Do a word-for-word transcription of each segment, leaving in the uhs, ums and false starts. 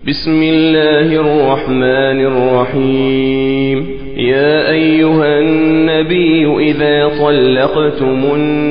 بسم الله الرحمن الرحيم. يا أيها النبي إذا طلقتم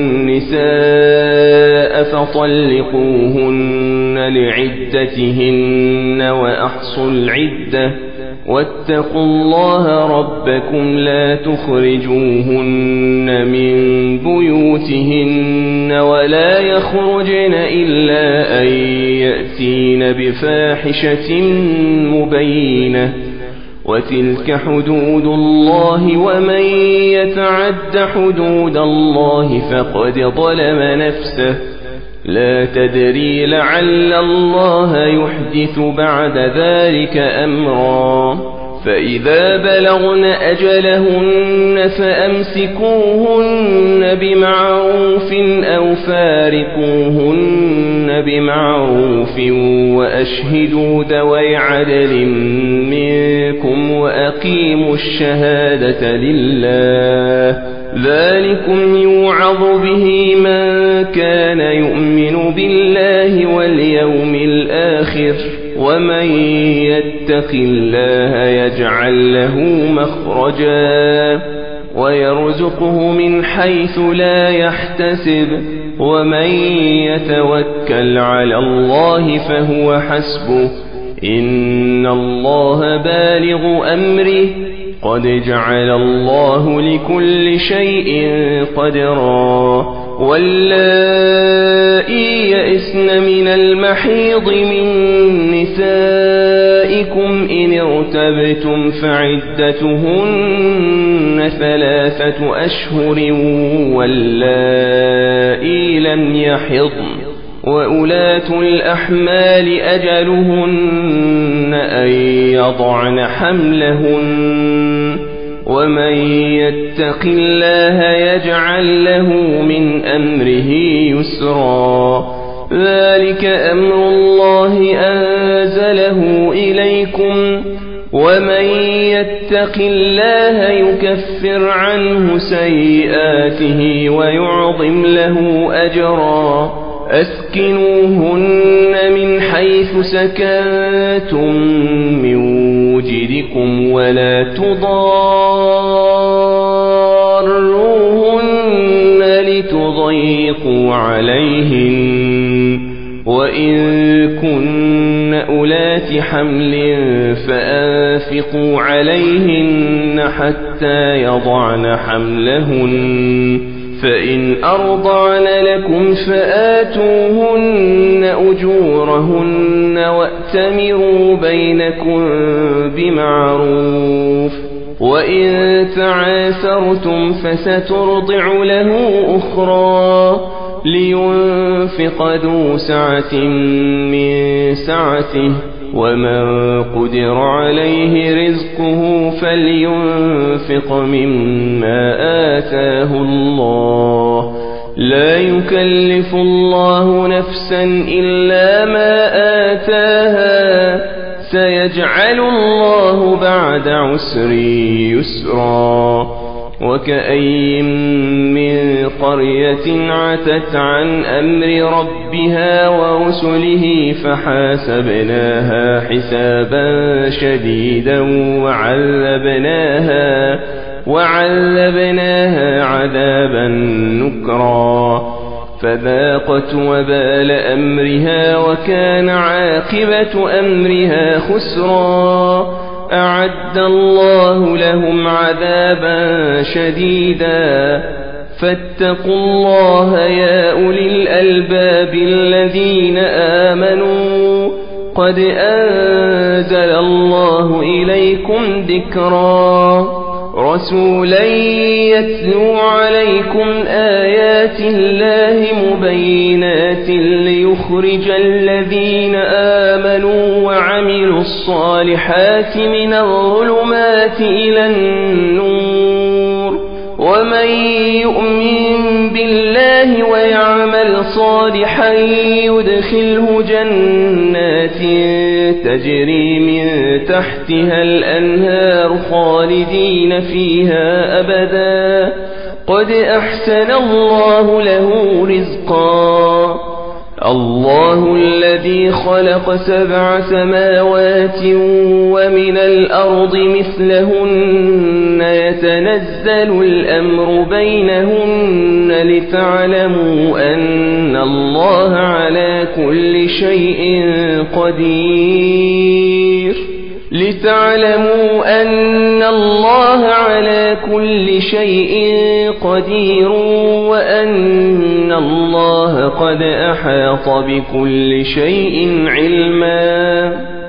النساء فطلقوهن لعدتهن وأحصوا العدة واتقوا الله ربكم لا تخرجوهن من بيوتهن ولا يخرجن إلا أن يأتين بفاحشة مبينة وتلك حدود الله ومن يتعد حدود الله فقد ظلم نفسه لا تدري لعل الله يحدث بعد ذلك أمرا. فإذا بلغن أجلهن فأمسكوهن بمعروف أو فارقوهن بمعروف وأشهدوا ذوي عدل منكم وأقيموا الشهادة لله ذلكم يوعظ به من كان يؤمن بالله واليوم الآخر ومن يتق الله يجعل له مخرجا ويرزقه من حيث لا يحتسب ومن يتوكل على الله فهو حسبه إن الله بالغ أمره قد جعل الله لكل شيء قدرا. واللائي يئسن من المحيض من نسائكم إن ارتبتم فعدتهن ثلاثة أشهر واللائي لم يحضن وأولاة الأحمال أجلهن أن يضعن حملهن ومن يتق الله يجعل له من أمره يسرا. ذلك أمر الله أنزله إليكم ومن يتق الله يكفر عنه سيئاته ويعظم له أجرا. أسكنوهن من حيث سكنتم من وجدكم ولا تضاروهن لتضيقوا عليهن وإن كن أولات حمل فأنفقوا عليهن حتى يضعن حملهن فإن أرضعن لكم فآتوهن أجورهن وأتمروا بينكم بمعروف وإن تعاثرتم فسترضع له أخرى لينفق ذو سعة من سعته ومن قدر عليه رزقه فلينفق مما آتاه الله لا يكلف الله نفسا إلا ما آتاها سيجعل الله بعد عسر يسرا. وكأي من قرية عتت عن أمر ربها ورسله فحاسبناها حسابا شديدا وعذبناها وعذبناها عذابا نكرا فذاقت وبال أمرها وكان عاقبة أمرها خسرا. أعد الله لهم عذابا شديدا فاتقوا الله يا أولي الألباب الذين آمنوا قد أنزل الله إليكم ذكرا رسولا يتلو عليكم آيات الله مبينات ليخرج الذين آمنوا وعملوا الصالحات من الظلمات إلى النور ومن يؤمن بالله ويعمل صالحا يدخله جنات تجري من تحتها الأنهار خالدين فيها أبدا قد أحسن الله له رزقا. الله الذي خلق سبع سماوات ومن الأرض مثلهن يتنزل الأمر بينهن لتعلموا أن الله على كل شيء قدير لتعلموا أن الله على كل شيء قدير وأن الله قد أحاط بكل شيء علما